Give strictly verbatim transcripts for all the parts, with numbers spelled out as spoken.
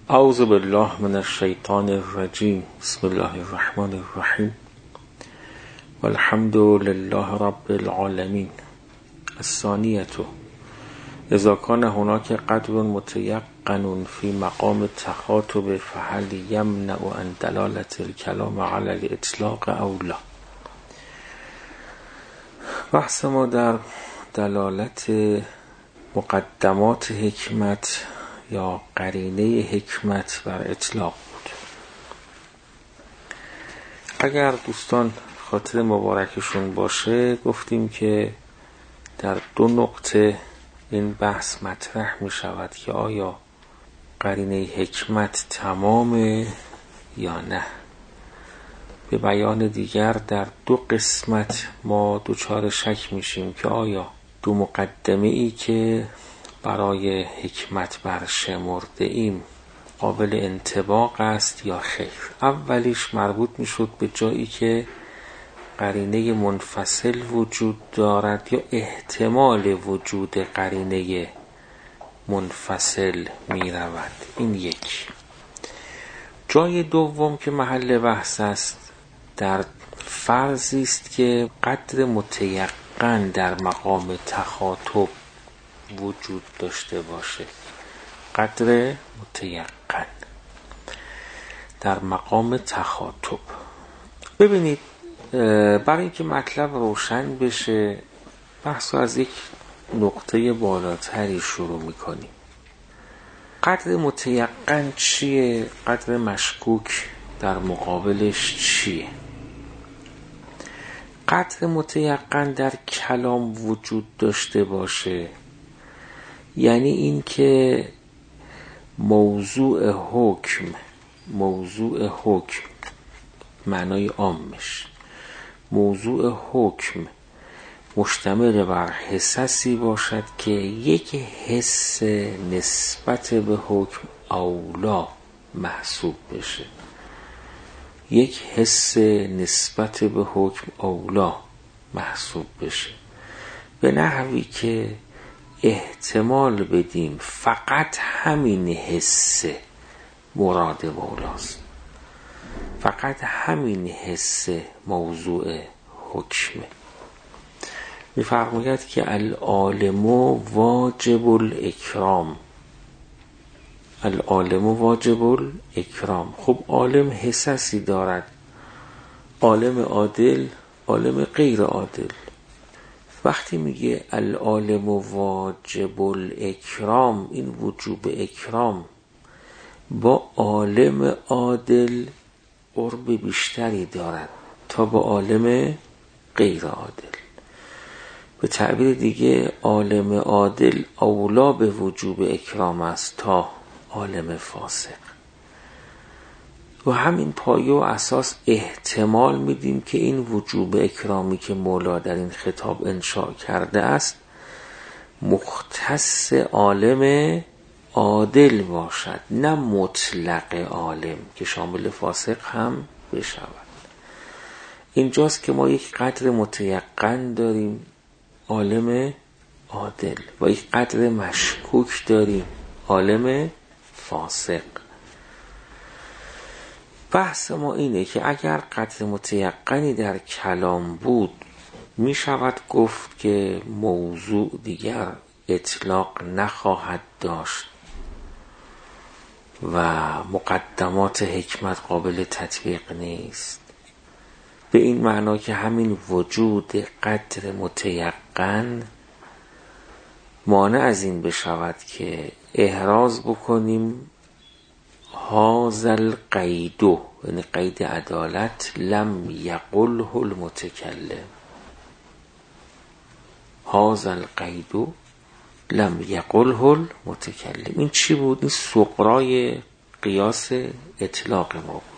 اعوذ بالله من الشیطان الرجیم. بسم الله الرحمن الرحیم. والحمد لله رب العالمین. الثانیة اذا كان هناك قدر متيقن في مقام التخاطب فهل يمنع عن دلالة الكلام على الاطلاق او لا؟ بحث ما در دلالت مقدمات حکمت یا قرینه حکمت بر اطلاق بود. اگر دوستان خاطر مبارکشون باشه گفتیم که در دو نقطه این بحث مطرح می شود که آیا قرینه حکمت تمامه یا نه. به بیان دیگر در دو قسمت ما دچار شک میشیم که آیا دو مقدمه ای که برای حکمت برشمرده ایم قابل انطباق است یا خیر. اولیش مربوط میشد به جایی که قرینه منفصل وجود دارد یا احتمال وجود قرینه منفصل می رود. این یک. جای دوم که محل بحث است در فرضی است که قدر متیقن در مقام تخاطب وجود داشته باشه. قدر متیقن در مقام تخاطب. ببینید برای اینکه مطلب روشن بشه بحث از یک نقطه بالاتری شروع میکنیم. قدر متیقن چیه؟ قدر مشکوک در مقابلش چیه؟ قدر متیقن در کلام وجود داشته باشه یعنی این که موضوع حکم موضوع حکم معنای عامش موضوع حکم مشتمل بر حسسی باشد که یک حس نسبت به حکم اولا محسوب بشه. یک حس نسبت به حکم اولا محسوب بشه به نحوی که احتمال بدیم فقط همین حس مراد مولاست، فقط همین حس موضوع حکمه. می‌فرماید که العالم واجب الاکرام. العالم واجب الاکرام. خب عالم حسسی دارد، عالم عادل، عالم غیر عادل. وقتی میگه العالم واجب الاکرام، این وجوب اکرام با عالم عادل قرب بیشتری دارد تا با عالم غیر عادل. به تعبیر دیگه عالم عادل اولا به وجوب اکرام است تا عالم فاسق. و همین پایه و اساس احتمال میدیم که این وجوب اکرامی که مولا در این خطاب انشاء کرده است مختص عالم عادل باشد، نه مطلق عالم که شامل فاسق هم بشود. اینجاست که ما یک قدر متیقن داریم عالم عادل و یک قدر مشکوک داریم عالم فاسق. بحث ما اینه که اگر قدر متیقنی در کلام بود می شود گفت که موضوع دیگر اطلاق نخواهد داشت و مقدمات حکمت قابل تطبیق نیست، به این معنا که همین وجود قدر متیقن مانع از این بشود که احراز بکنیم هذا القید، یعنی قید عدالت، لم یقله المتکلم. هذا القید لم یقله المتکلم. این چی بود؟ این سغرای قیاس اطلاق ما بود.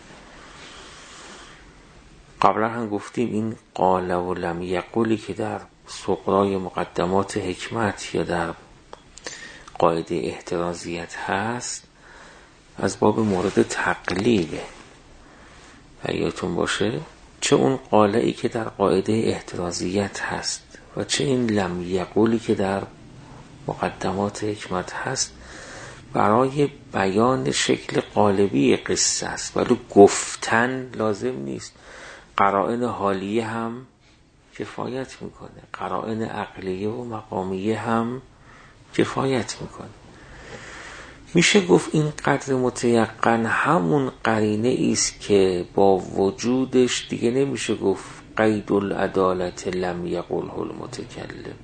قبلا هم گفتیم این قال و لم یقلی که در سغرای مقدمات حکمت یا در قاعده احترازیت هست از باب مورد تقلیبه. یادتون باشه چه اون قاله‌ای که در قاعده احترازیت هست و چه این لم یقلی که در مقدمات حکمت هست برای بیان شکل قالبی قصه است، ولی گفتن لازم نیست. قرائن حالیه هم کفایت میکنه، قرائن عقلیه و مقامیه هم کفایت میکنه. میشه گفت این قدر متیقن همون قرینه ایست که با وجودش دیگه نمیشه گفت قید العدالت لم یقله المتکلم.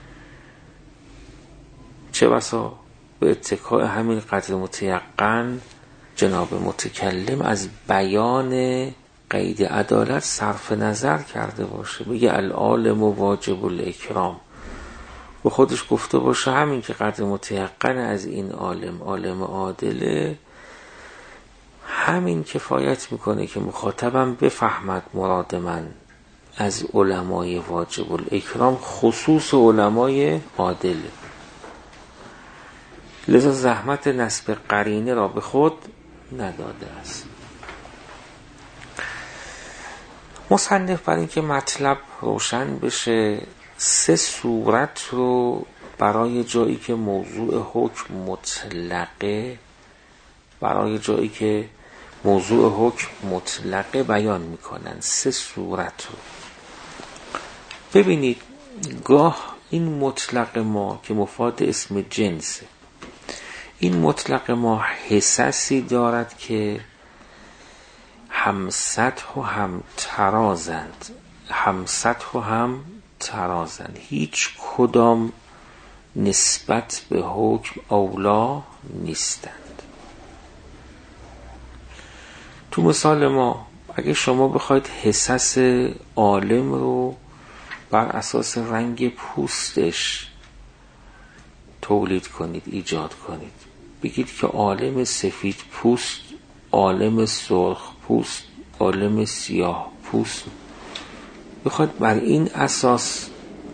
چه بسا به اتکاء همین قدر متیقن جناب متکلم از بیان قید عدالت صرف نظر کرده باشه، بگه العالم واجب الاکرام، به خودش گفته باشه همین که قدر متیقن از این عالم عالم عادله، همین کفایت میکنه که مخاطبم بفهمد مراد من از علمای واجب الاکرام خصوص علمای عادله. لذا زحمت نسب قرینه را به خود نداده است. مصنف برای اینکه مطلب روشن بشه سه صورت رو برای جایی که موضوع حکم مطلقه برای جایی که موضوع حکم مطلقه بیان میکنن. سه صورت رو ببینید. گاه این مطلق ما که مفاد اسم جنسه، این مطلق ما حسسی دارد که هم سطح و هم ترازند هم سطح و هم ترازند هیچ کدام نسبت به حکم اولا نیستند. تو مثال ما اگه شما بخواید حسس عالم رو بر اساس رنگ پوستش تولید کنید، ایجاد کنید، بگید که عالم سفید پوست، عالم سرخ پوست، عالم سیاه پوست، بخواید بر این اساس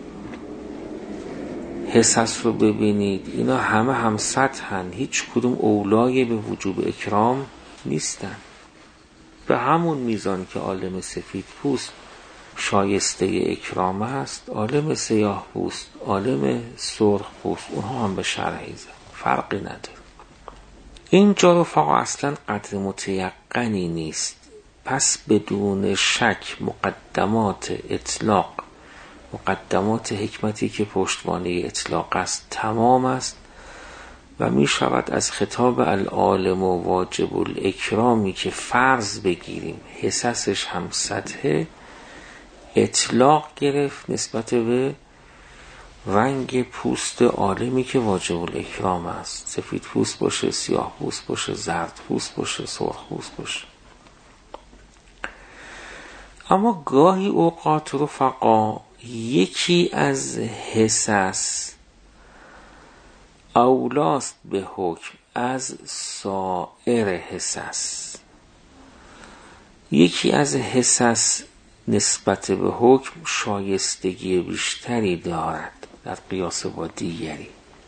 حسس رو ببینید، اینا همه هم سطحن، هیچ کدوم اولای به وجوب اکرام نیستن. به همون میزان که عالم سفید پوست شایسته اکرام است، عالم سیاه پوست، عالم سرخ پوست، اونها هم به شرحیزه، فرقی نداره. اینجا رفقا اصلا قدر متیقنی نیست. پس بدون شک مقدمات اطلاق، مقدمات حکمتی که پشتوانه اطلاق است تمام است و می شود از خطاب العالم و واجب الاکرامی که فرض بگیریم حسسش هم سطح اطلاق گرفت نسبت به رنگ پوست عالمی که واجب الاکرام است. سفید پوست باشه، سیاه پوست باشه، زرد پوست باشه، سرخ پوست باشه. اما گاهی اوقات رفقا یکی از حسس اولاست به حکم از سایر حسس. یکی از حسس نسبت به حکم شایستگی بیشتری دارد در قیاس با دیگری.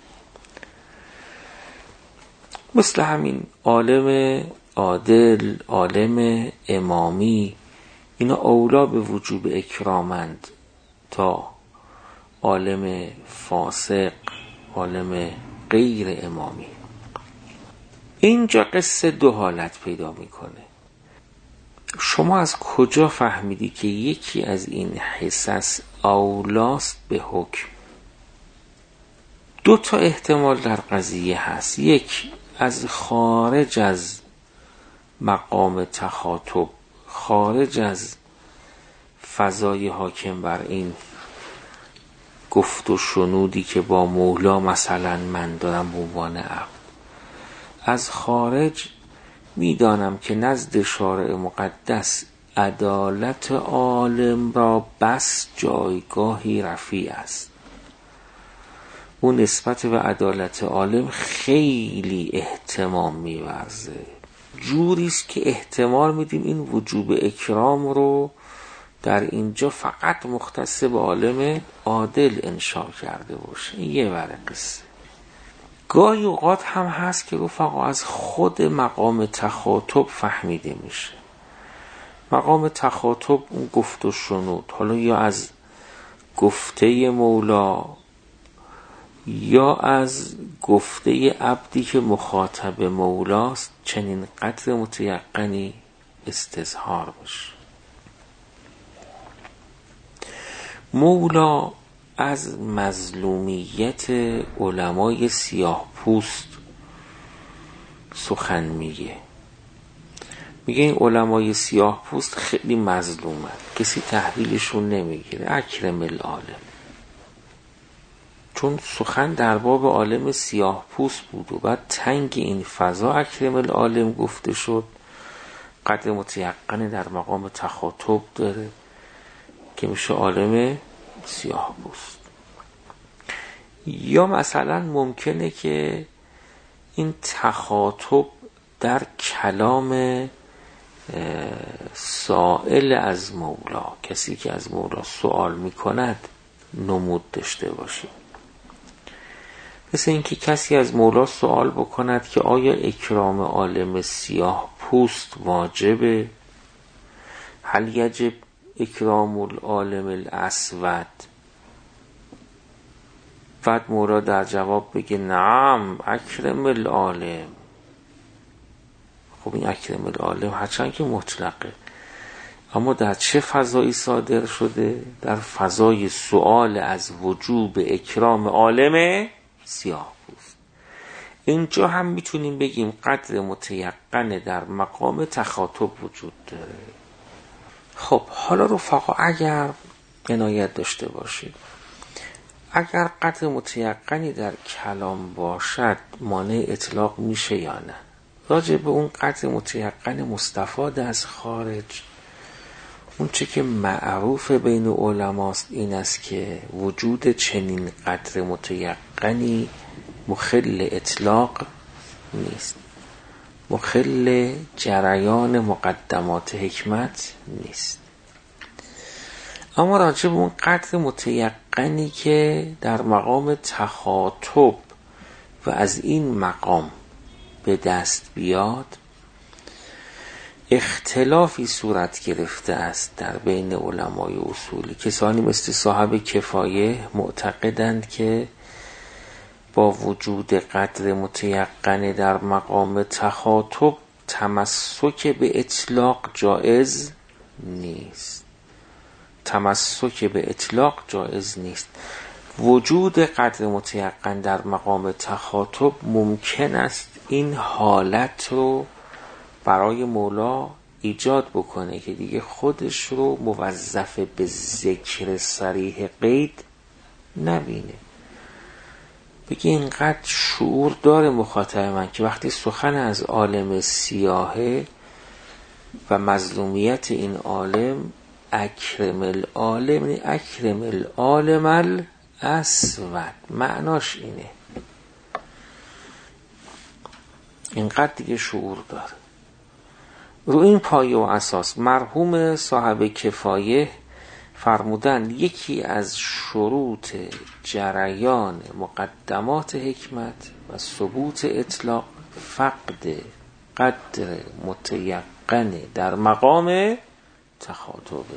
مثل همین عالم عادل، عالم امامی، اینا اولا به وجوب اکرامند تا عالم فاسق، عالم غیر امامی. اینجا قصه دو حالت پیدا میکنه. شما از کجا فهمیدی که یکی از این حسس اولاست به حکم؟ دو تا احتمال در قضیه هست. یک، از خارج از مقام تخاطب، خارج از فضای حاکم بر این گفت و شنودی که با مولا مثلا من دارم به عنوان عقل، از خارج میدانم که نزد شارع مقدس عدالت عالم را بس جایگاهی رفیع است. اون نسبت به عدالت عالم خیلی احتمام می‌ورزه، جوریست که احتمال میدیم این وجوب اکرام رو در اینجا فقط مختص به عالم عادل انشاء کرده باشه. این یه ور قصه. گاهی اوقات هم هست که رفقا از خود مقام تخاطب فهمیده میشه. مقام تخاطب اون گفت و شنود، حالا یا از گفته مولا یا از گفته عبدی که مخاطب مولاست چنین قدر متیقنی استظهار بشه. مولا از مظلومیت علمای سیاه پوست سخن میگه. میگه این علمای سیاه پوست خیلی مظلومن، کسی تحویلشون نمیگیره. اکرم العالم، چون سخن در باب عالم سیاه پوست بود و بعد تنگ این فضا اکرم العالم گفته شد. قدر متیقن در مقام تخاطب داره که میشه عالم سیاه پوست. یا مثلا ممکنه که این تخاطب در کلام سائل از مولا، کسی که از مولا سوال میکند، نمود داشته باشه. مثل اینکه کسی از مولا سوال بکند که آیا اکرام عالم سیاه پوست واجبه؟ هل یجب اکرام العالم الاسود؟ بعد مولا در جواب بگه نعم اکرم العالم. خب این اکرم العالم هرچند که مطلقه، اما در چه فضایی صادر شده؟ در فضای سؤال از وجوب اکرام عالم سیاه پوست. اینجا هم میتونیم بگیم قدر متیقن در مقام تخاطب وجود داره. خب حالا رفقا اگر عنایت داشته باشید، اگر قدر متیقنی در کلام باشد مانع اطلاق میشه یا نه؟ راجع به اون قدر متیقن مستفاد از خارج، اون چه که معروف بین علماست این است که وجود چنین قدر متیقنی مخل اطلاق نیست، مخل جریان مقدمات حکمت نیست. اما راجع به اون قدر متیقنی که در مقام تخاطب و از این مقام به دست بیاد، اختلافی صورت گرفته است در بین علمای اصولی. کسانی مثل صاحب کفایه معتقدند که با وجود قدر متیقن در مقام تخاطب تمسک به اطلاق جایز نیست. تمسک به اطلاق جایز نیست. وجود قدر متیقن در مقام تخاطب ممکن است این حالت رو برای مولا ایجاد بکنه که دیگه خودش رو موظف به ذکر صریح قید نبینه. بگه اینقدر شعور داره مخاطب من که وقتی سخن از عالم سیاهه و مظلومیت این عالم، اکرم العالم، اکرم العالم الاسود، معناش اینه. اینقدر دیگه شعور داره. رو این پایه و اساس مرحوم صاحب کفایه فرمودن یکی از شروط جریان مقدمات حکمت و ثبوت اطلاق فقد قدر متیقن در مقام تخاطبه.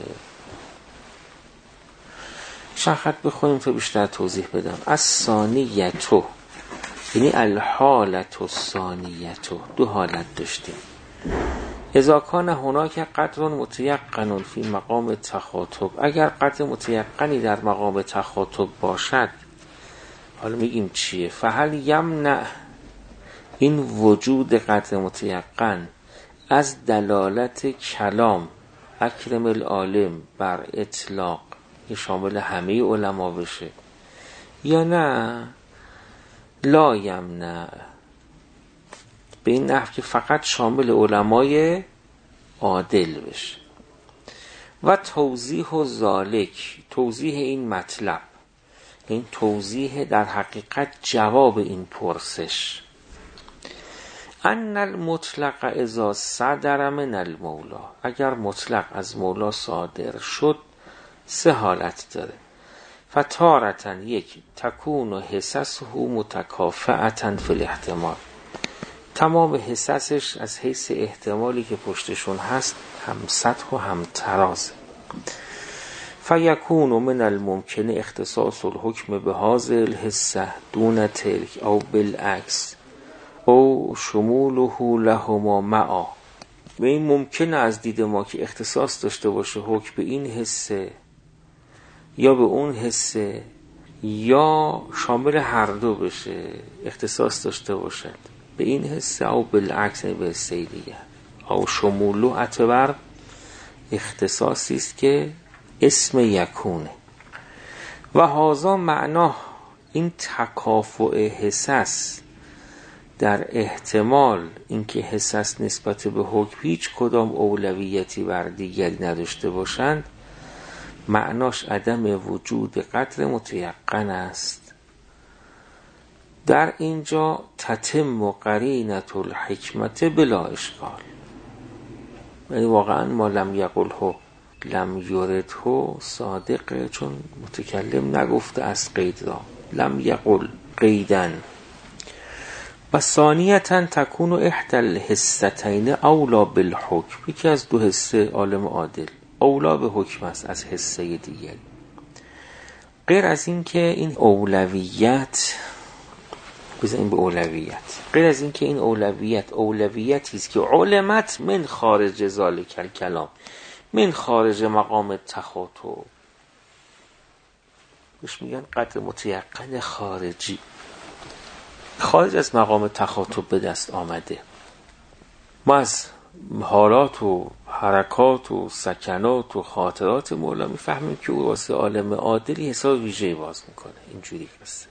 شرحت بخونیم تا بیشتر توضیح بدم. الثانیتو یعنی الحالت الثانیتو، دو حالت داشتیم. اذا کان هناک قدر متیقن فی مقام تخاطب، اگر قدر متیقنی در مقام تخاطب باشد، حالا میگیم چیه؟ فهل یمنع این وجود قدر متیقن از دلالت کلام اکرم العالم بر اطلاق که شامل همه علما بشه، یا نه لا یمنع، به این نحو که فقط شامل علمای عادل بشه. و توضیح و ذالک، توضیح این مطلب، این توضیح در حقیقت جواب این پرسش. ان المطلق اذا صدر من المولا، اگر مطلق از مولا صادر شد سه حالت داره. فتارةً یک، تکون حسسه متکافئة فی الاحتمال، تمام حسسش از حیث احتمالی که پشتشون هست هم سطح و هم تراز. فیکون من الممکن اختصاص الحکم به هذه الحصه دون تلک او بالعکس او شموله لهما معا. و این ممکنه از دید ما که اختصاص داشته باشه حکم به این حصه یا به اون حصه، یا شامل هر دو بشه، اختصاص داشته باشد به این حصه او بالعکس به حصه دیگه. او شموله اعتبر اختصاصی است که اسم یکونه. و هذا معنا این تکافؤ حصص در احتمال اینکه حصص نسبت به حکم هیچ کدام اولویتی بر دیگری نداشته باشند، معناش عدم وجود قدر متیقن است. در اینجا تتم قرینة الحکمت بلا اشکال، یعنی واقعا ما لم یقله لم یرده صادقه، چون متکلم نگفته از قید را، لم یقل قیدن. و ثانیتاً تکون احدى الحصتین اولا بالحکم، یکی از دو حصه عالم عادل اولا به حکم است از حصه دیگری. غیر از این که این اولویت بزنیم به اولویت غیر از این که این اولویت اولویتی است که علمت من خارج ذالک الکلام، من خارج مقام تخاطب، بهش میگن قدر متیقن خارجی، خارج از مقام تخاطب به دست آمده. ما از حالات و حرکات و سکنات و خاطرات مولا میفهمیم که او واسه عالم عادلی حساب ویژه‌ای باز میکنه. اینجوری هست.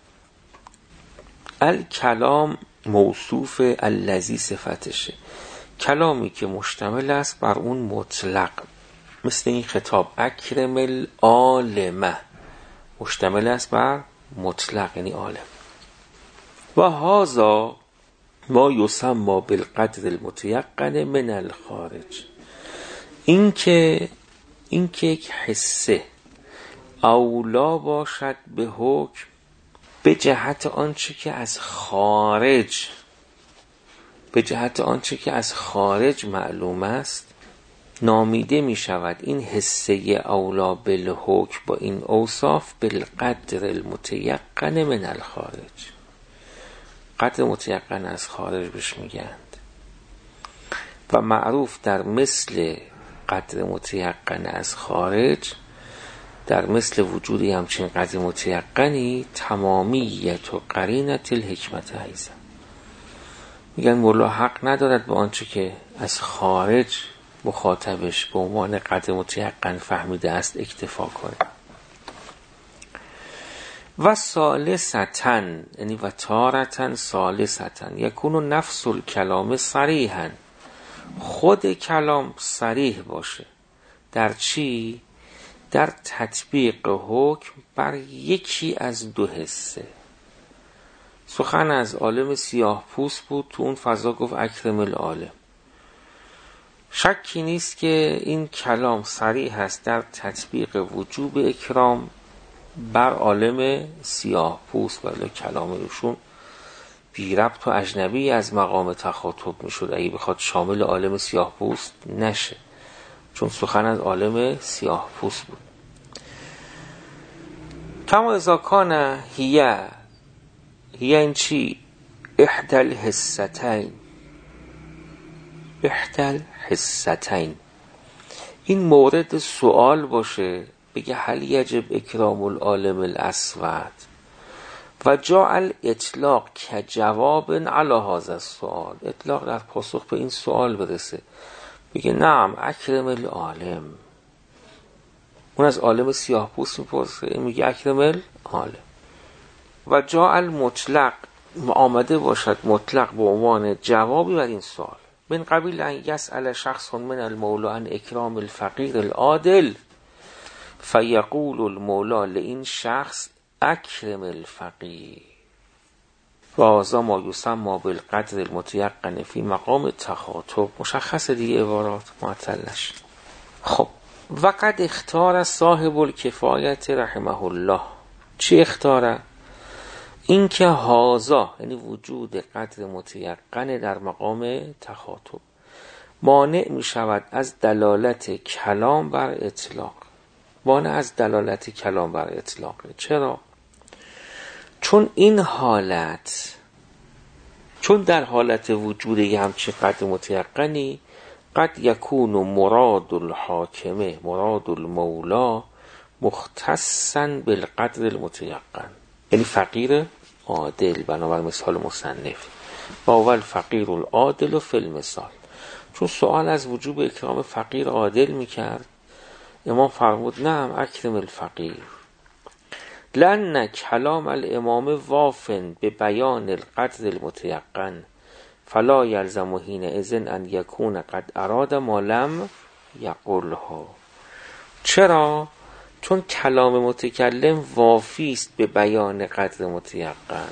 الکلام موصوف الذی صفتشه، کلامی که مشتمل است بر اون مطلق، مثل این خطاب اکرم العالمه، مشتمل است بر مطلق یعنی عالم. و هذا ما یسمى بالقدر المتیقن من الخارج، این که این که یک حصه اولا باشد به حکم به جهت آنچه که از خارج به جهت آنچه که از خارج معلوم است، نامیده می شود این حصه اولا بالحکم با این اوصاف بالقدر المتیقن من الخارج. قدر متیقن از خارج بهش میگند. و معروف در مثل قدر متیقن از خارج، در مثل وجودی همچین قدر متیقنی تمامیت و قرینت الحکمت ایضا. میگن مولا حق ندارد به آنچه که از خارج مخاطبش به عنوان قدر متیقن فهمیده است اکتفا کنه. و ثالثتاً یعنی و تارتاً ثالثتاً یکون نفس الکلام صریحاً، خود کلام صریح باشه در چی؟ در تطبیق حکم بر یکی از دو حصه. سخن از عالم سیاه پوست بود، تو اون فضا گفت اکرم العالم. شکی نیست که این کلام صریح است در تطبیق وجوب اکرام بر عالم سیاه پوست، ولی کلام ایشون بی ربط و اجنبی از مقام تخاطب می شد اگه بخواد شامل عالم سیاه پوست نشه، چون سخن از عالم سیاه پوست بود. کما اذا کان هی هی این چی؟ احدى الحصتین، احدى الحصتین این مورد سوال باشه، بگه هل یجب اکرام العالم الاسود و جاء الاطلاق که جواب علی هذا السؤال، اطلاق در پاسخ به این سوال برسه، بگه نعم اکرم العالم. اون از عالم سیاه پوست میپرسه، میگه اکرم العالم. و جاء المطلق آمده باشد مطلق به عنوان جوابی بر این سوال، من قبیل ان یسأل شخص من المولا عن اکرام الفقیر العادل فیقول المولا لئین شخص اکرم الفقیر و هذا ما یسمى بالقدر المتیقن فی مقام تخاطب. مشخص دیگه عبارات معطلش. خب وقد اختار صاحب الکفایت رحمه الله، چی اختاره؟ این که هازا یعنی وجود قدر متیقن در مقام تخاطب مانع می شود از دلالت کلام بر اطلاق. مانع از دلالت کلام بر اطلاقه. چرا؟ چون این حالت چون در حالت وجود یه همچین قدر متیقنی قد یکون مراد الحاکمه مراد المولا مختصاً بالقدر المتیقن، یعنی فقیر عادل بنابر مثال مصنف و اول فقیر العادل و فی المثال. چون سوال از وجوب اکرام فقیر عادل میکرد، امام فرمود نعم اکرم الفقیر، لأن کلام الامام وافن به بیان القدر المتیقن فلا یلزم حینئذ ان یکون قد اراد ما لم یقله. چرا؟ چون کلام متکلم وافی است به بیان قدر متیقن.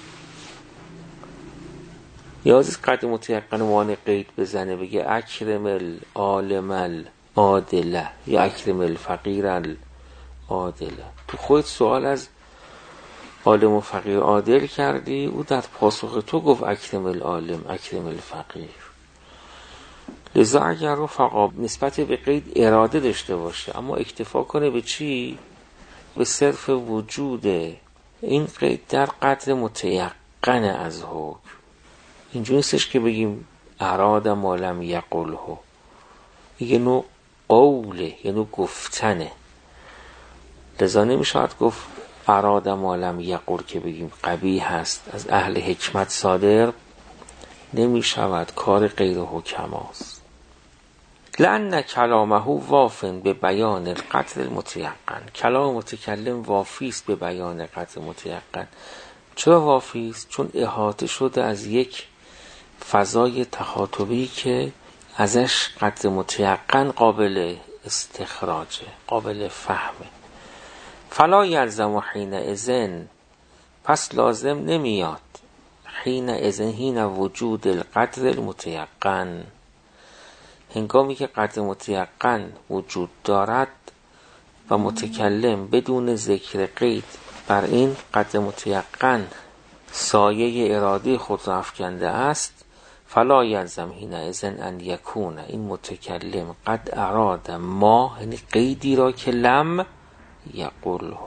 نیازی قدر متیقن وانه قید بزنه بگه اکرم العالم العادله یا اکرم الفقیر العادله. تو خود سوال از عالم و فقیر عادل کردی، او در پاسخ تو گفت اکرم العالم اکرم الفقیر. لذا اگر رفقا نسبت به قید اراده داشته باشه اما اکتفا کنه به چی؟ به صرف وجود این قید در قدر متیقن از حکم. اینجوری نیستش که بگیم اراد ما لم یقله، یه نوع قوله، یه نوع گفتنه. لذا نمیشود گفت اراد ما لم یقل که بگیم قبیح هست، از اهل حکمت صادر نمیشود، کار غیر حکماست. لأن کلامه وافن به بیان القدر المتیقن، کلام متکلم وافی است به بیان قدر متیقن. چرا وافی است؟ چون احاطه شده از یک فضای تخاطبی که ازش قدر متیقن قابل استخراجه، قابل فهمه. فلا یلزم حینئذ، پس لازم نمیاد حینئذ حین وجود القدر المتیقن، هنگامی که قدر متیقن وجود دارد و متکلم بدون ذکر قید بر این قدر متیقن سایه اراده خود را افکنده است، فلا یلزم حینئذ ان یکون، این متکلم قد اراد ما، یعنی قیدی را که لم یقله.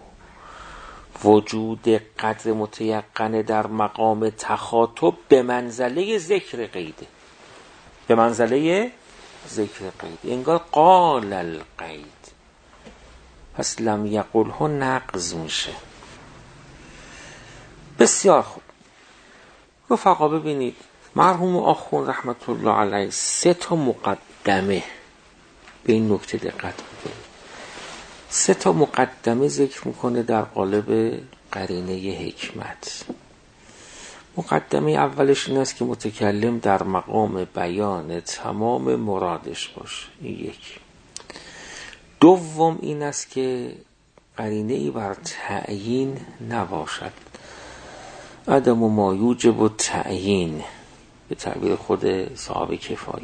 وجود قدر متیقن در مقام تخاطب به منزله ذکر قیده، به منزله ذکر قید، انگار قال القید، پس لم یقله نقض میشه. بسیار خوب رفقا، ببینید مرحوم آخوند رحمت الله علیه سه تا مقدمه به این نکته دقت بکنید، سه تا مقدمه ذکر میکنه در قالب قرینه حکمت. مقدمه اولش این است که متکلم در مقام بیان تمام مرادش باشه، این یک. دوم این است که قرینه ای بر تعیین نباشد، عدم ما یوجب التعیین به تعبیر خود صاحب کفایه،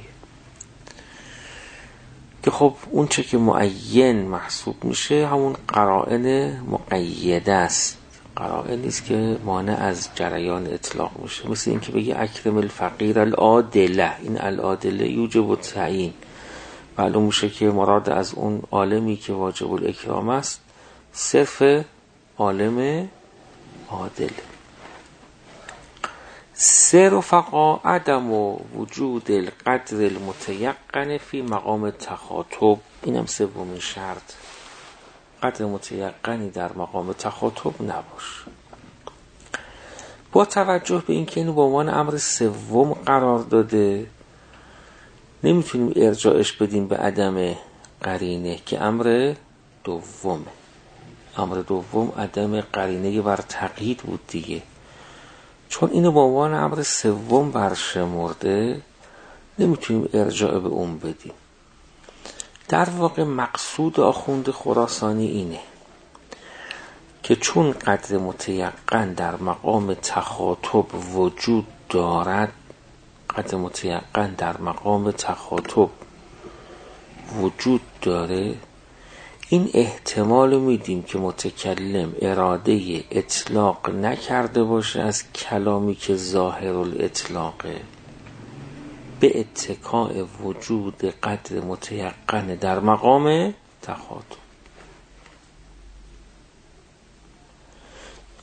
که خب اون چه که معین محسوب میشه همون قرائن مقیده است، قرائن نیست که مانع از جریان اطلاق میشه. مثل این که بگی اکرم الفقیر العادله، این العادله یوجب التعیین، معلوم میشه که مراد از اون عالمی که واجب الاکرام است صرف عالم عادل. سه رفقا عدم و وجود القدر المتیقن فی مقام تخاطب، اینم سومین شرط، قدر متیقنی در مقام تخاطب نباش. با توجه به اینکه اینو به عنوان امر سوم قرار داده نمیتونیم ارجاعش بدیم به عدم قرینه که امر دومه. امر دوم عدم قرینه بر تقیید بود دیگه، چون اینو به عنوان امر سوم برشمرده نمیتونیم ارجاع به اون بدیم. در واقع مقصود آخوند خراسانی اینه که چون قدر متیقن در مقام تخاطب وجود دارد، قدر متیقن در مقام تخاطب وجود داره، این احتمال میدیم که متکلم اراده اطلاق نکرده باشه از کلامی که ظاهر الاطلاقه، به اتکاء وجود قدر متیقن در مقام تخاطب.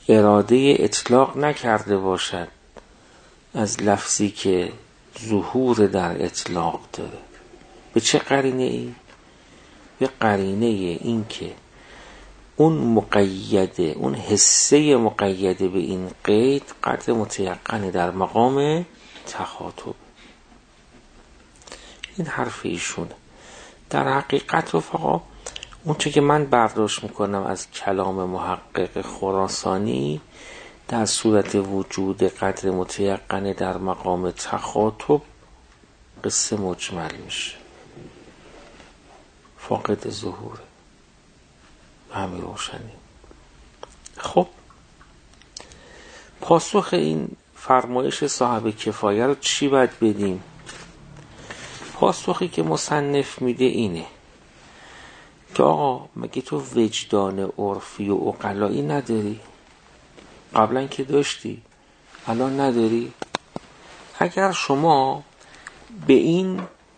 اراده اطلاق نکرده باشد از لفظی که ظهور در اطلاق داره. به چه قرینه ای؟ به قرینه این که اون مقیده، اون حسه مقیده به این قید قدر متیقن در مقام تخاطب. این حرف ایشونه. در حقیقت رفقا اون چه که من برداشت میکنم از کلام محقق خراسانی، در صورت وجود قدر متیقن در مقام تخاطب قصه مجمل میشه، فاقد ظهوره، همین روشنی. خب پاسخ این فرمایش صاحب کفایه رو چی باید بدیم؟ پاسخی که مصنف میده اینه که آقا مگه تو وجدان عرفی و عقلایی نداری؟ قبلا که داشتی، الان نداری؟ اگر شما به این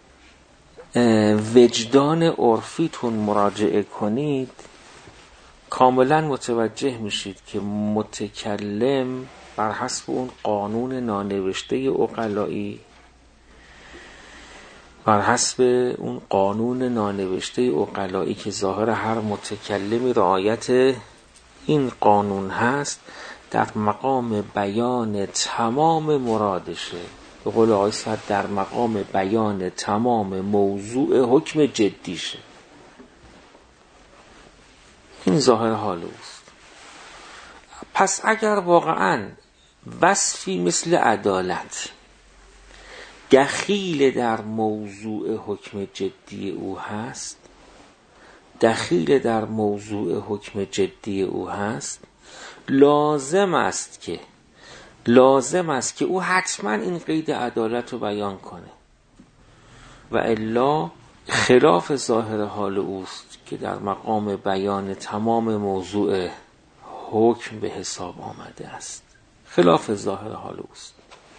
وجدان عرفیتون مراجعه کنید کاملا متوجه میشید که متکلم بر حسب اون قانون نانوشته عقلایی، بر حسب اون قانون نانوشته عقلایی که ظاهر هر متکلمی رعایت این قانون هست، در مقام بیان تمام مرادشه. به قول آقای سعد در مقام بیان تمام موضوع حکم جدیشه. این ظاهر حال اوست. پس اگر واقعا وصفی مثل عدالت دخیل در موضوع حکم جدی او هست، دخیل در موضوع حکم جدی او هست، لازم است که لازم است که او حتما این قید عدالت رو بیان کنه و الا خلاف ظاهر حال اوست که در مقام بیان تمام موضوع حکم به حساب آمده است. خلاف ظاهر حال اوست.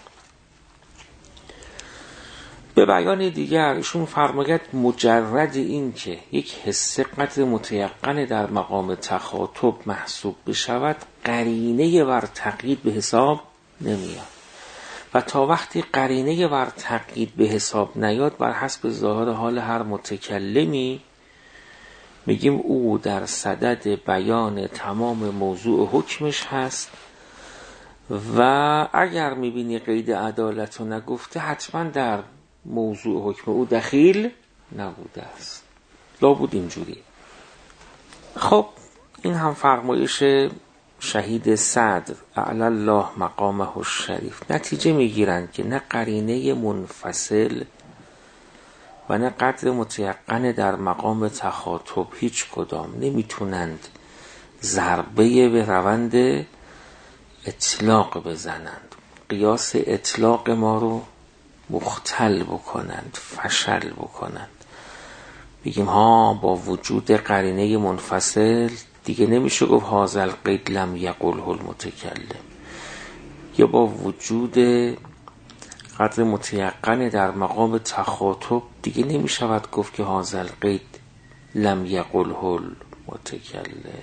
به بیان دیگر ایشون فرماید مجرد این که یک حس قدر متیقن در مقام تخاطب محسوب بشود قرینه ور تقیید به حساب نمیاد و تا وقتی قرینه ور تقیید به حساب نیاد بر حسب ظاهر حال هر متکلمی میگیم او در صدد بیان تمام موضوع حکمش هست و اگر میبینی قید عدالت رو نگفته حتما در موضوع حکم او دخیل نبوده است. لابد اینجوری. خب این هم فرمایش شهید صدر اعلی الله مقامه الشریف. نتیجه میگیرند که نه قرینه منفصل و نه قدر متیقن در مقام تخاطب هیچ کدام نمیتونند ضربه به روند اطلاق بزنند، قیاس اطلاق ما رو مختل بکنند، فشل بکنند. بگیم ها با وجود قرینه منفصل دیگه نمیشه گفت هذا القید لم یقله المتکلم، یا با وجود قدر متیقن در مقام تخاطب دیگه نمیشود گفت که هذا القید لم یقله المتکلم.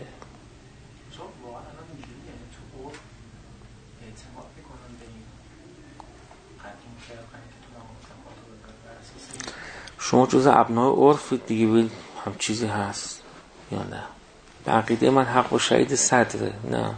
شما جز ابنای عرف دیگه ببین هم چیزی هست یا نه؟ به عقیده من حق و شهید صدره. نه،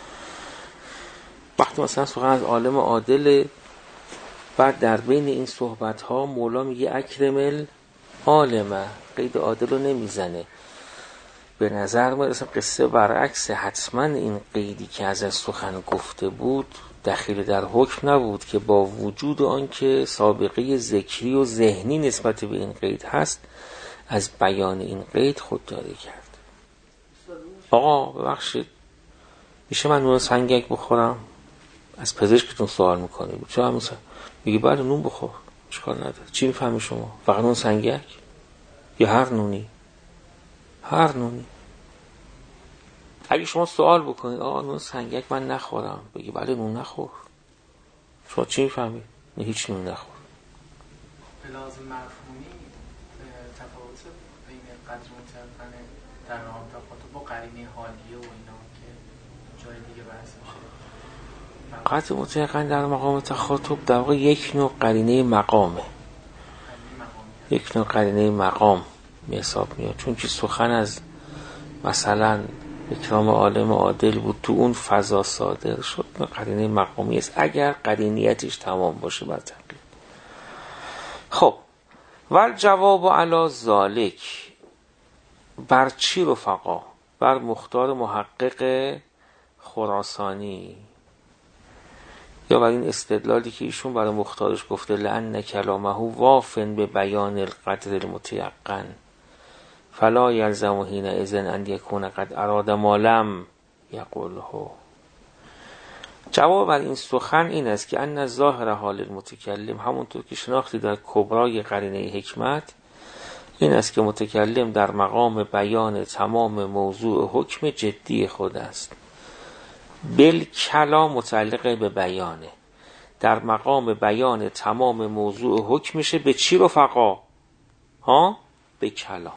وقتی مثلا سخن از عالم عادل، بعد در بین این صحبت ها مولا میگه اکرمل عالمه، قید عادل رو نمیزنه. به نظر من اصلا قصه برعکسه. حتما این قیدی که از سخن گفته بود دخیل در حکم نبود که با وجود آن که سابقه ذکری و ذهنی نسبت به این قید هست از بیان این قید خودداری کرد. آقا ببخشید میشه من نون سنگک بخورم؟ از پزشکتون سوال میکنی چه همون سن... میگه بله نون بخور، چیکار نداره. چی میفهمی شما؟ فقط نون سنگک یا هر نونی؟ هر نونی. اگه شما سوال بکنید آقا نون سنگک من نخورم، بگی بله نون نخور، شما چی میفهمید؟ نه هیچ نون نخور. به لازم مفهومی تفاوت بین قدر متیقن در مقام تخاطب با قرینه حالیه و اینا که جای دیگه بحث میشه. قطع متیقن در مقام تخاطب در واقع یک نوع قرینه مقامه، یک نوع قرینه مقام حساب میاد، چون که سخن از مثلا اکرام عالم عادل بود، تو اون فضا صادر شد، قرینه مقامی است اگر قرینیتش تمام باشه بر تقلید. خب ول جواب علی ذالک، بر چی رفقا؟ بر مختار محقق خراسانی، یا بر این استدلالی که ایشون برای مختارش گفته لأن کلامه وافن به بیان القدر المتیقن فلا یلزم حینئذ ان یکون قد اراد ما لم یقله. جواب بر این سخن این است که ان ظاهر حال المتکلم، همونطور که شناختی در کبرای قرینه حکمت، این است که متکلم در مقام بیان تمام موضوع حکم جدی خود است. بل کلام متعلق به بیانه، در مقام بیان تمام موضوع حکمشه. به چی رفقا؟ ها؟ به کلام.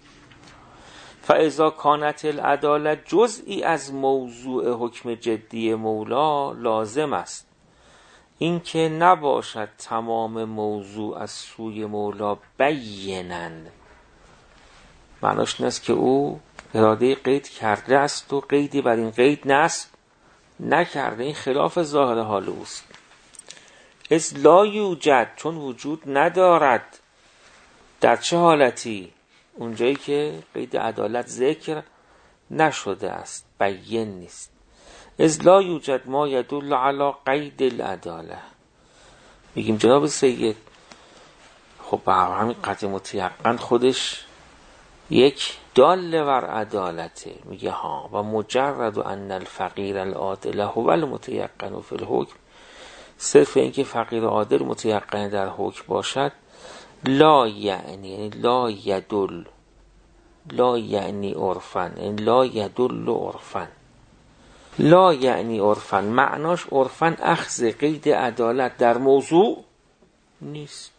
فاذا کانت العدالت جزئی از موضوع حکم جدی مولا، لازم است این که نباشد تمام موضوع از سوی مولا بینن. معناش این است که او اراده قید کرده است و قیدی بر این قید نصب نکرده، این خلاف ظاهر حال اوست. از لا یوجد، چون وجود ندارد. در چه حالتی؟ اونجایی که قید عدالت ذکر نشده است، بیان نیست. از لا یوجد ما یدل علی قید العداله. میگیم جناب سید خب به همین قطع متیقن خودش یک دال بر عدالته. میگه ها و مجرد ان الفقیر العادل هو المتیقن فی الحکم، صرف اینکه فقیر عادل متیقن در حکم باشد، لا یعنی یعنی لا یدل، لا یعنی عرفن، یعنی لا یدل عرفن، لا یعنی عرفن، معناش عرفن اخذ قید عدالت در موضوع نیست.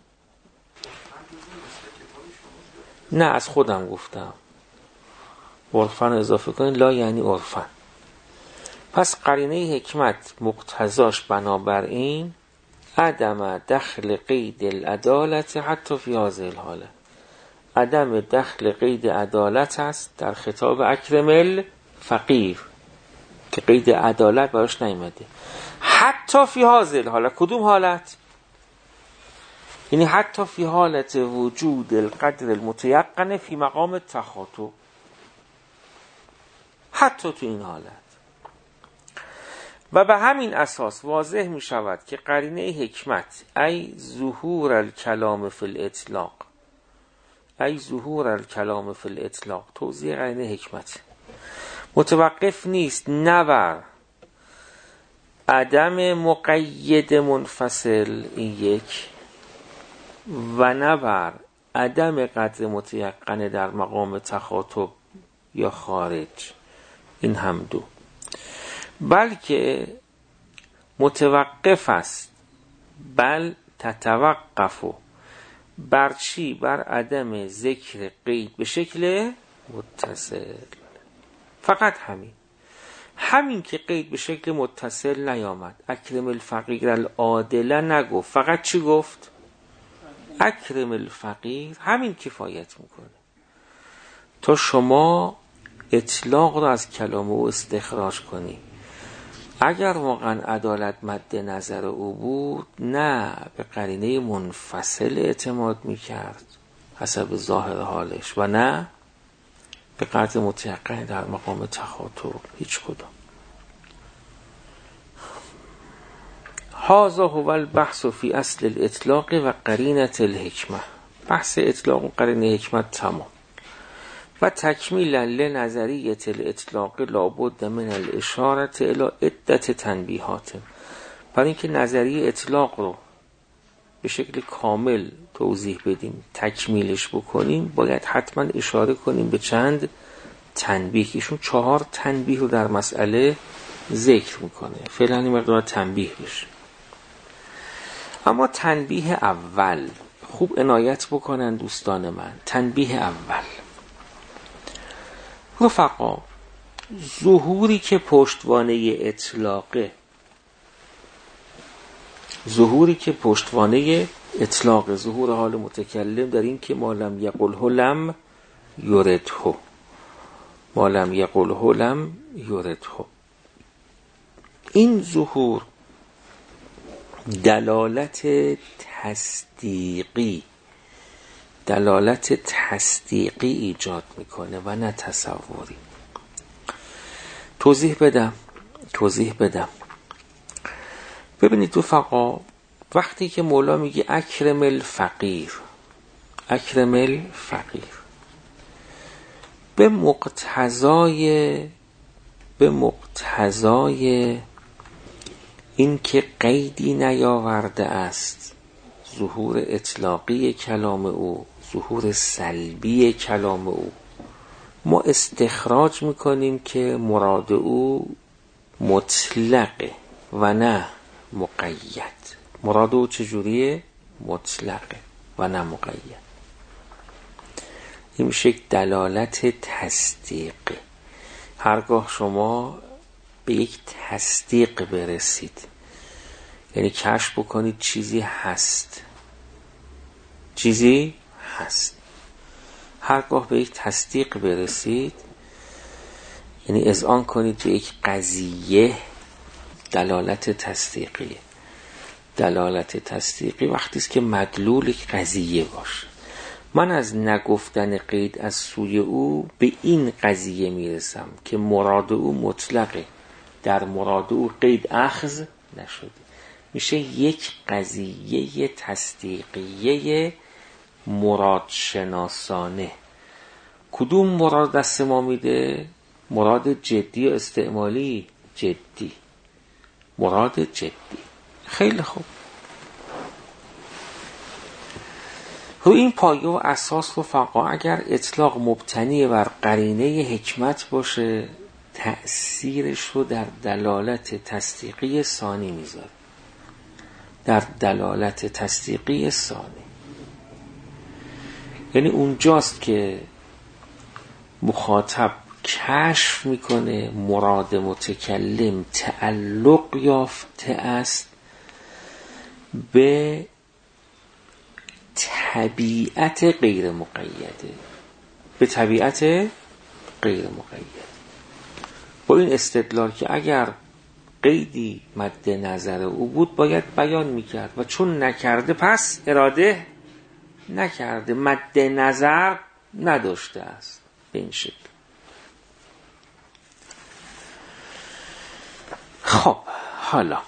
نه از خودم گفتم، عرفن اضافه کنین، لا یعنی عرفن. پس قرینه حکمت مقتضاش بنابراین عدم دخل قید العدالت حتی فی هذه الحاله، عدم دخل قید عدالت است در خطاب اکرم الفقیر که قید عدالت براش نیامده. حتی فی هذه الحاله، کدوم حالت؟ یعنی حتی فی حالت وجود القدر المتیقن فی مقام تخاطب، حتی تو این حالت. و به همین اساس واضح می شود که قرینه حکمت ای ظهور الکلام فی الاطلاق، ای ظهور الکلام فی الاطلاق، توضیح قرینه حکمت متوقف نیست نه بر عدم مقید منفصل این یک، و نه بر عدم قدر متیقن در مقام تخاطب یا خارج، این هم دو، بلکه متوقف است. بل تتوقف بر چی؟ بر عدم ذکر قید به شکل متصل. فقط همین، همین که قید به شکل متصل نیامد. اکرم الفقیر العادله نگفت، فقط چی گفت؟ اکرم الفقیر. همین کفایت میکنه تا شما اطلاق رو از کلام او استخراج کنی. اگر واقعا عدالت مد نظر او بود، نه به قرینه منفصل اعتماد میکرد حسب ظاهر حالش، و نه به قدر متیقن در مقام تخاطب، هیچ کدام. هذا هو البحث فی اصل الاطلاق و قرینه الحکمه. بحث اطلاق و قرینه حکمت تمام. و تکمیلا لنظریه الاطلاق لابد من الاشاره الی عدت تنبیهات. برای اینکه نظریه اطلاق رو به شکل کامل توضیح بدیم، تکمیلش بکنیم، باید حتما اشاره کنیم به چند تنبیه. ایشون چهار تنبیه رو در مسئله ذکر میکنه. فعلا این مقدار تنبیه بشه. اما تنبیه اول خوب عنایت بکنن دوستان من. تنبیه اول، رفقا، ظهوری که پشتوانه اطلاقه، ظهوری که پشتوانه اطلاق، ظهور حال متکلم در این که ما لم یقله لم یرده، ما لم یقله لم یرده. این ظهور دلالت تصدیقی دلالت تصدیقی ایجاد میکنه و نه تصوری. توضیح بدم توضیح بدم ببینید رفقا، وقتی که مولا میگه اکرم الفقیر، اکرم الفقیر، به مقتضای به مقتضای این که قیدی نیاورده است، ظهور اطلاقی کلام او، ظهور سلبی کلام او، ما استخراج میکنیم که مراد او مطلقه و نه مقید. مراد او چجوریه؟ مطلقه و نه مقید. این میشه یک دلالت تصدیقه. هرگاه شما به یک تصدیق برسید، یعنی کشف بکنید چیزی هست، چیزی هست، هرگاه به یک تصدیق برسید، یعنی اذعان کنید به یک قضیه، دلالت تصدیقیه. دلالت تصدیقی وقتی است که مدلول یک قضیه باشه. من از نگفتن قید از سوی او به این قضیه میرسم که مراد او مطلقه، در مراد او قید اخذ نشده. میشه یک قضیه تصدیقیه مراد شناسانه. کدوم مراد دست ما میده؟ مراد جدی و استعمالی؟ جدی، مراد جدی. خیلی خوب. رو این پایه و اساس و فقا اگر اطلاق مبتنی بر قرینه حکمت باشه، تأثیرش رو در دلالت تصدیقی ثانی میذاره، در دلالت تصدیقی ثانی. یعنی اونجاست که مخاطب کشف میکنه مراد متکلم تعلق یافته است به طبیعت غیر مقیده، به طبیعت غیر مقیده. با این استدلال که اگر قیدی مد نظر او بود باید بیان میکرد و چون نکرده پس اراده نکرده، مد نظر نداشته است. به این شکل. خب حالا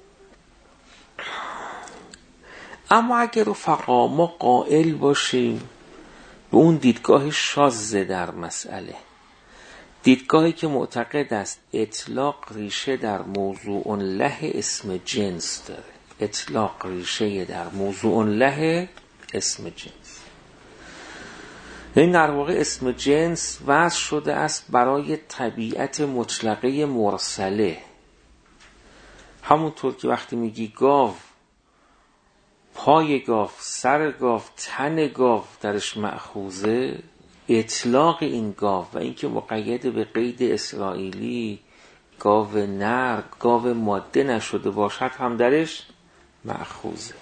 اما اگر رفقا ما قائل باشیم به اون دیدگاه شاذ در مسئله، دیدگاهی که معتقد است اطلاق ریشه در موضوع له اسم جنس داره، اطلاق ریشه در موضوع له اسم جنس، این در واقع اسم جنس وضع شده است برای طبیعت مطلقه مرسله. همونطور که وقتی میگی گاو، پای گاو، سر گاو، تن گاو درش مأخوذه، اطلاق این گاو و اینکه مقید به قید اسرائیلی، گاو نر، گاو ماده نشده باشد هم درش مأخوذه.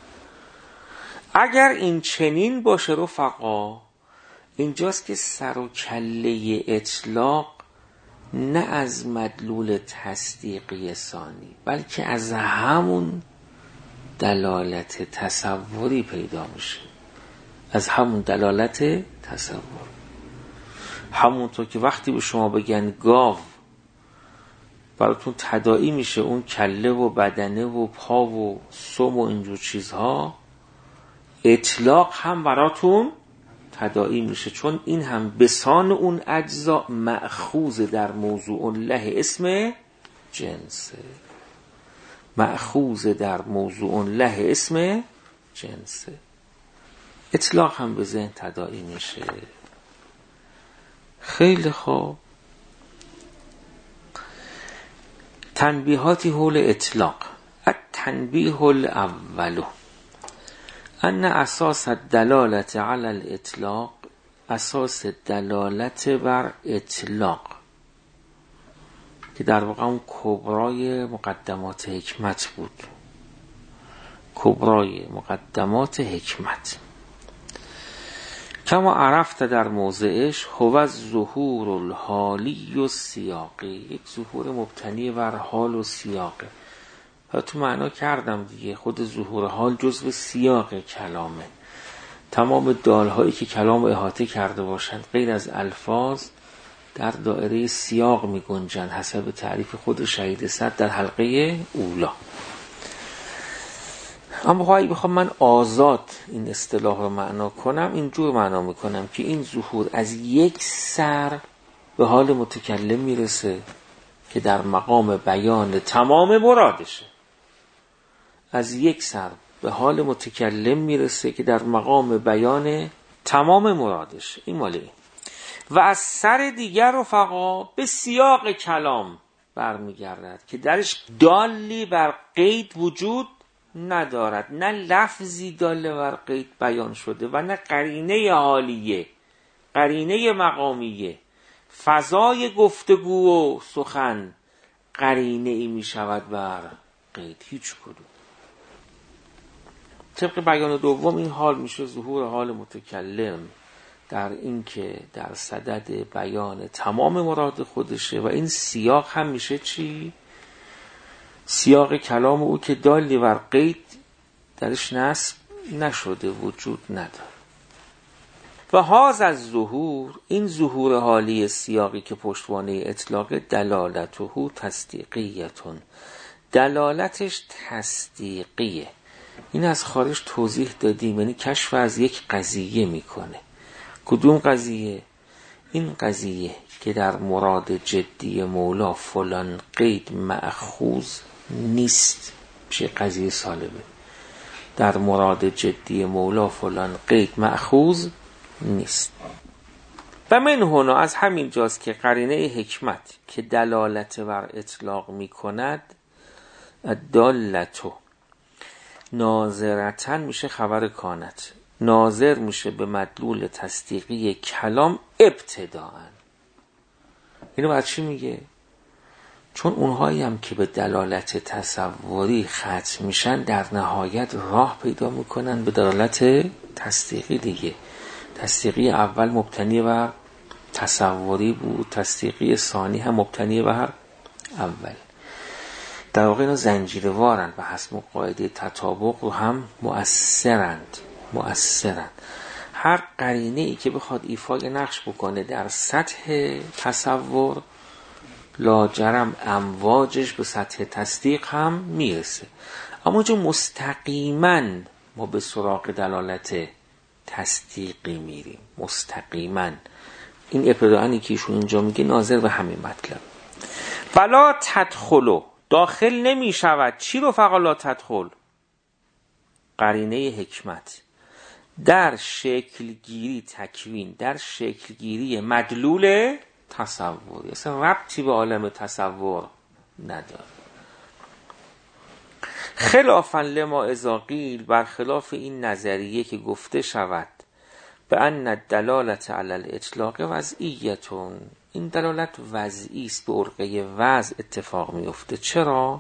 اگر این چنین باشه رفقا، اینجاست که سر و کله اطلاق نه از مدلول تصدیقی ثانی بلکه از همون دلالت تصوری پیدا میشه، از همون دلالت تصور. همونطور که وقتی به شما بگن گاو، براتون تداعی میشه اون کله و بدنه و پا و سم و اینجور چیزها، اطلاق هم براتون تداعی میشه، چون این هم بسان اون اجزا مأخوذ در موضوع له اسم جنسه، مأخوذ در موضوع له اسم جنسه. اطلاق هم به ذهن تداعی میشه. خیلی خوب. تنبیهاتی حول اطلاق. التنبیه الاول ان اساس الدلالت علی الاطلاق، اساس دلالت بر اطلاق که در واقع اون کبرای مقدمات حکمت بود. کبرای مقدمات حکمت. کما عرفت در موضعش هو ظهور الحالی و سیاقی، یک ظهور مبتنی بر حال و سیاقه. ها تو معنا کردم دیگه، خود ظهور حال جزو سیاق کلامه. تمام دالهایی که کلام احاطه کرده باشند غیر از الفاظ در دایره سیاق می گنجند حسب تعریف خود شهید صدر در حلقه اولا. اما خواهی بخوام من آزاد این اصطلاح رو معنا کنم، اینجور معنا میکنم که این ظهور از یک سر به حال متکلم میرسه که در مقام بیان تمام مرادشه. از یک سر به حال متکلم میرسه که در مقام بیان تمام مرادشه. این مال این. و از سر دیگر رفقا به سیاق کلام برمیگردد که درش دالی بر قید وجود ندارد، نه لفظی داله بر قید بیان شده و نه قرینه حالیه، قرینه مقامیه. فضای گفتگو و سخن قرینه ای می شود بر قید، هیچ کدوم. طبق بیان دوم این حال میشه ظهور حال متکلم در این که در صدد بیان تمام مراد خودشه و این سیاق هم میشه چی؟ سیاق کلام او که دالی بر قید درش نصب نشده، وجود نداره. و هاز از ظهور، این ظهور حالی سیاقی که پشتوانه اطلاق دلالته تصدیقیتون، دلالتش تصدیقیه. این از خارج توضیح دادیم، یعنی کشف از یک قضیه میکنه. کدوم قضیه؟ این قضیه که در مراد جدی مولا فلان قید مأخوذ نیست، میشه قضیه سالبه. در مراد جدی مولا فلان قید مأخوذ نیست. و من هنا، از همین جاست که قرینه حکمت که دلالت بر اطلاق میکند الدالتو ناظرتن میشه خبر کانت، ناظر میشه به مدلول تصدیقی کلام ابتداءً. اینو بعد چی میگه؟ چون اونهایی هم که به دلالت تصوری ختم میشن در نهایت راه پیدا میکنن به دلالت تصدیقی دیگه. تصدیقی اول مبتنی بر تصوری بود، تصدیقی ثانی هم مبتنی بر اول. در واقع اینا زنجیروارند و حسب قاعده تطابق رو هم مؤثرند مؤثرند هر قرینه ای که بخواد ایفای نقش بکنه در سطح تصور، لاجرم امواجش به سطح تصدیق هم میرسه. اما جو مستقیما ما به سراغ دلالت تصدیقی میریم، مستقیما. این ابتداءنی که ایشون اینجا میگه ناظر به همین مطلب. فلا تدخلو، داخل نمی شود. چی رو فقط تدخل؟ قرینه حکمت در شکلگیری تکوین، در شکلگیری مدلول تصوری. اصلا ربطی به عالم تصور نداره. خلافاً لما اذا قیل، برخلاف این نظریه که گفته شود به ان دلالت علی الاطلاق وضعیتون، این دلالت وضعی است، به ارقه وضع اتفاق میفته. چرا؟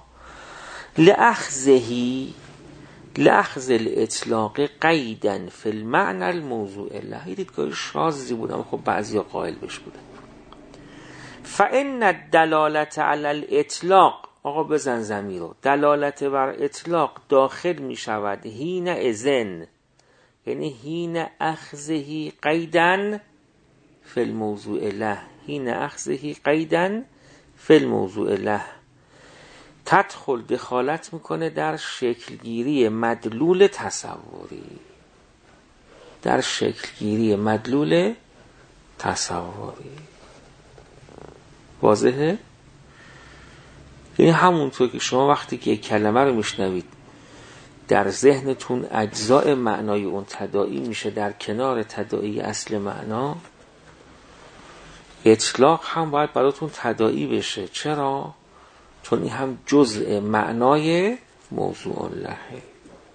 لأخذهی لأخذ الاطلاق قیدن فی المعنى الموضوع له. یه دیدگاه شاذی بودم، خب بعضی ها قائل بش بودن. فان الدلالت علی الاطلاق، آقا بزن زمین رو، دلالت بر اطلاق داخل می شود حین اذن، یعنی حین اخذهی قیدن فی الموضوع له، حین اخذهی قیدن فی الموضوع له، تدخل دخالت میکنه در شکلگیری مدلول تصوری، در شکلگیری مدلول تصوری. واضحه؟ یعنی همونطور که شما وقتی که یک کلمه رو میشنوید در ذهنتون اجزاء معنای اون تداعی میشه در کنار تداعی اصل معنا، اطلاق هم باید براتون تداعی بشه. چرا؟ چون این هم جزء معنای موضوع لهه.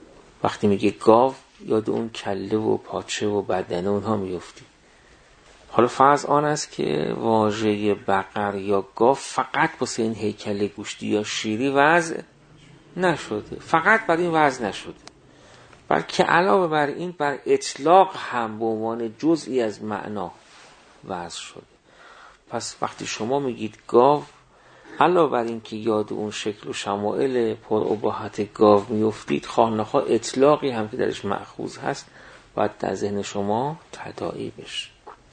وقتی میگه گاو، یاد اون کله و پاچه و بدنه اونها میفتی. حالا فرض آن است که واژه بقر یا گاو فقط واسه این هیکل گوشتی یا شیری وضع نشده، فقط بر این وضع نشده، بلکه علاوه بر این بر اطلاق هم به عنوان جزئی از معنا وضع شده. پس وقتی شما میگید گاو، علاوه بر این که یاد اون شکل و شمائل پر اباحت گاو میافتید، خواه نخواه اطلاقی هم که درش مأخوذ هست باید در ذهن شما تداعی بشه.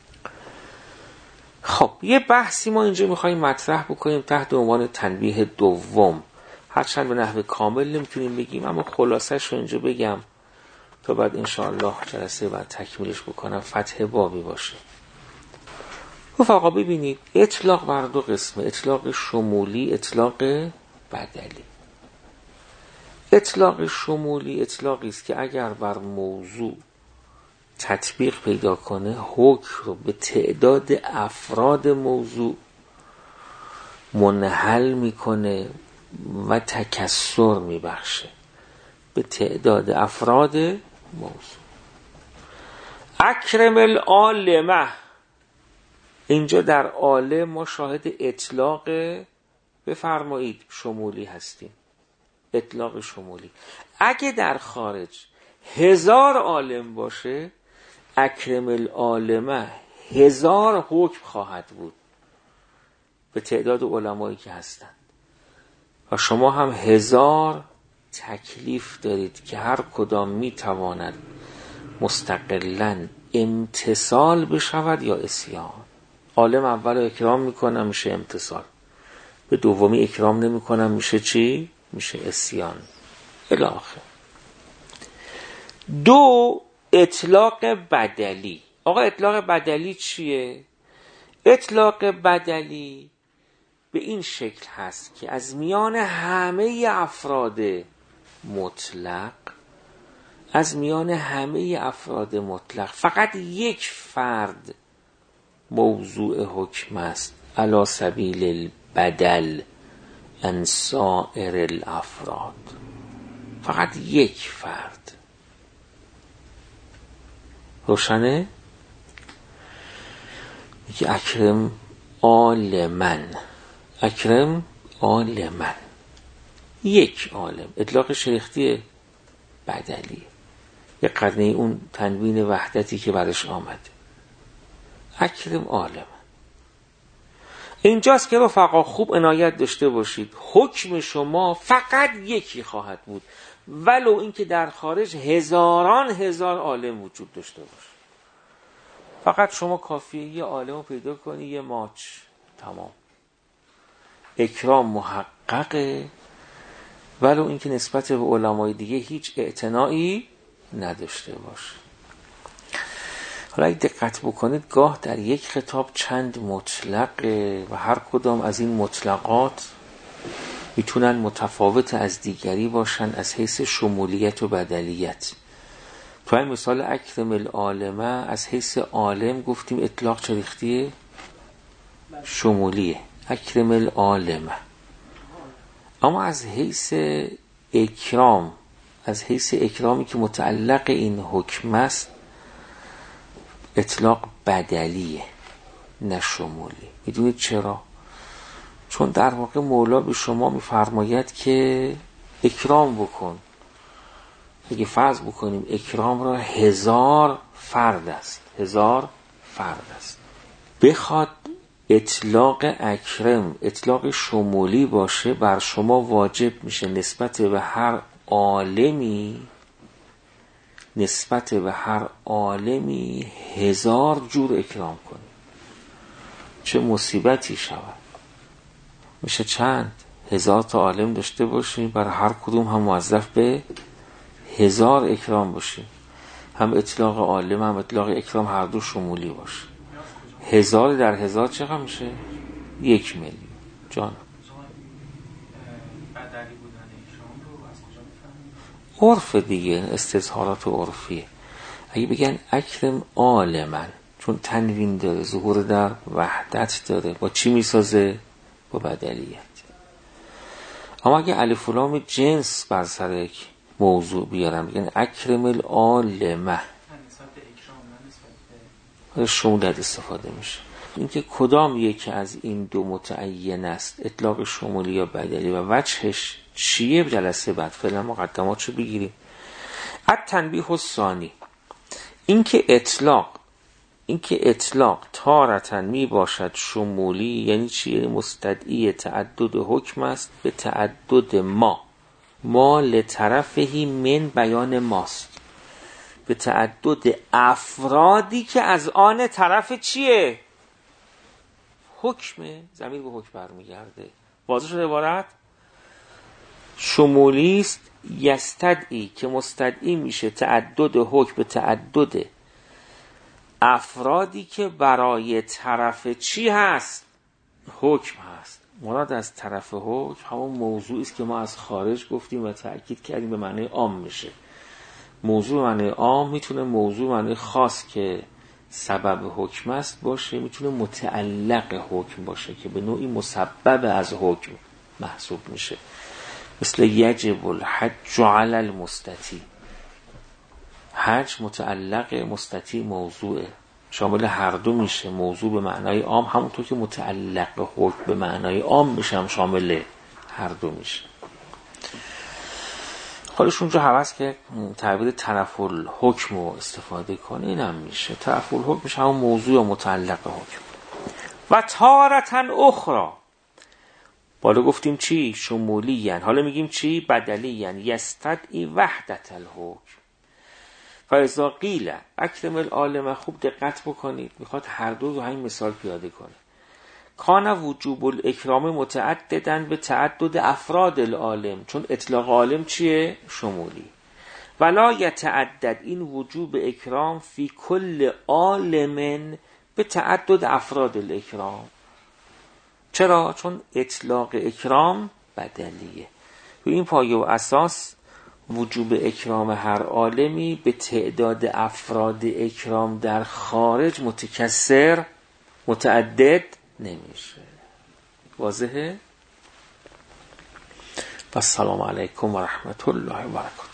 خب یه بحثی ما اینجا میخواییم مطرح بکنیم تحت عنوان تنبیه دوم، هرچند به نحو کامل نمیتونیم بگیم اما خلاصش رو اینجا بگم تا بعد انشاءالله جلسه بعد تکمیلش بکنم، فتح بابی باشه. رفقا ببینید اطلاق بر دو قسمه، اطلاق شمولی، اطلاق بدلی. اطلاق شمولی اطلاقی است که اگر بر موضوع تطبیق پیدا کنه حکم رو به تعداد افراد موضوع منحل میکنه و تکثر میبخشه، به تعداد افراد موضوع. اکرم العالمه، اینجا در عالم ما شاهد اطلاق بفرمایید شمولی هستیم، اطلاق شمولی. اگه در خارج هزار عالم باشه اکرم العالمه هزار حکم خواهد بود به تعداد علمایی که هستند و شما هم هزار تکلیف دارید که هر کدام می تواند مستقلاً امتثال بشود یا اسیان. عالم اول اکرام میکنم میشه امتثال، به دومی اکرام نمیکنم میشه چی؟ میشه اسیان الی آخر. دو، اطلاق بدلی. آقا اطلاق بدلی چیه؟ اطلاق بدلی به این شکل هست که از میان همه افراد مطلق، از میان همه افراد مطلق فقط یک فرد موضوع حکم است، علی سبیل البدل عن سائر الافراد، فقط یک فرد. روشنه؟ میگه اکرم عالمن، اکرم عالمن، یک عالم. اطلاق شریختی بدلی، یک قرنه اون تنوین وحدتی که برش آمده. اکرم عالمن اینجاست که رفقا خوب عنایت داشته باشید، حکم شما فقط یکی خواهد بود ولو اینکه در خارج هزاران هزار عالم وجود داشته باشه. فقط شما کافیه یه عالم رو پیدا کنی، یه ماچ، تمام. اکرام محققه ولو اینکه نسبت به علمای دیگه هیچ اعتنایی نداشته باشه. حالا اگه دقت بکنید گاه در یک خطاب چند مطلقه و هر کدام از این مطلقات میتونن متفاوت از دیگری باشن از حیث شمولیت و بدلیت. تو این مثال اکرم العالمه از حیث عالم گفتیم اطلاق چریختیه شمولیه، اکرم العالمه. اما از حیث اکرام، از حیث اکرامی که متعلق این حکم است اطلاق بدلیه نه شمولی. میدونید چرا؟ چون در واقع مولا به شما میفرماید که اکرام بکن. اگه فرض بکنیم اکرام را هزار فرد است، هزار فرد است، بخواد اطلاق اکرم اطلاق شمولی باشه، بر شما واجب میشه نسبت به هر عالمی نسبت به هر عالمی هزار جور اکرام کنی. چه مصیبتی شود؟ میشه چند؟ هزار تا عالم داشته باشی، بر هر کدوم هم موظف به هزار اکرام باشی، هم اطلاق عالم هم اطلاق اکرام هر دو شمولی باشه. هزار در هزار چقدر میشه؟ یک میلیون. جان عرف دیگه، استظهارات عرفیه. اگه بگن اکرم عالمن چون تنوین داره، ظهور در وحدت داره، با چی میسازه؟ با بدلیت. اما اگه الف و لام جنس بر سر یک موضوع بیارن بگن اکرم العالمه، شمولیت استفاده میشه. اینکه کدام یکی از این دو متعین است، اطلاق شمولی یا بدلی، و وجهش چیه، جلسه بعد. فعلا مقدماتشو بگیریم. التنبیه الثانی، اینکه اطلاق اینکه اطلاق تارتن می باشد شمولی، یعنی چیه؟ مستدعی تعدد حکم است به تعدد ما ما لطرفهی من بیان ماست، به تعدد افرادی که از آن طرف چیه؟ حکمه. ضمیر به حکم برمیگرده. واضح شده عبارت؟ شمولی است یستدعی که مستدعی میشه تعدد حکم به تعدد افرادی که برای طرف چی هست؟ حکم هست. مراد از طرف حکم همون موضوعی است که ما از خارج گفتیم و تأکید کردیم به معنی عام میشه. موضوع معنی عام میتونه موضوع معنی خاص که سبب حکم است باشه، میتونه متعلق حکم باشه که به نوعی مسبب از حکم محسوب میشه. مثل یجب الحج علی المستطیع، حج متعلق، مستطیع موضوعه، شامل هر دو میشه. موضوع به معنای عام همونطور که متعلق حکم به معنای عام میشه هم شامل هر دو میشه. خودش اونجا حواس که تعبیر طرف الحکم رو استفاده کنه، این هم میشه. طرف الحکم میشه همون موضوع و متعلق حکم. و تارتن اخرى، بالا گفتیم چی؟ شمولی یعنی. حالا میگیم چی؟ بدلی یعنی. یستدعی وحدت الحکم. فاذا قیل اکرم العالم، خوب دقت بکنید، میخواد هر دو رو همین مثال پیاده کنه. کان وجوب الاکرام متعددن به تعدد افراد العالم، چون اطلاق عالم چیه؟ شمولی. ولا یتعدد این وجوب اکرام فی کل عالم به تعدد افراد الاکرام. چرا؟ چون اطلاق اکرام بدلیه. و این پایه و اساس وجوب اکرام هر عالمی به تعداد افراد اکرام در خارج متکثر متعدد نمیشه. واضحه؟ و السلام علیکم و رحمت الله و برکاته.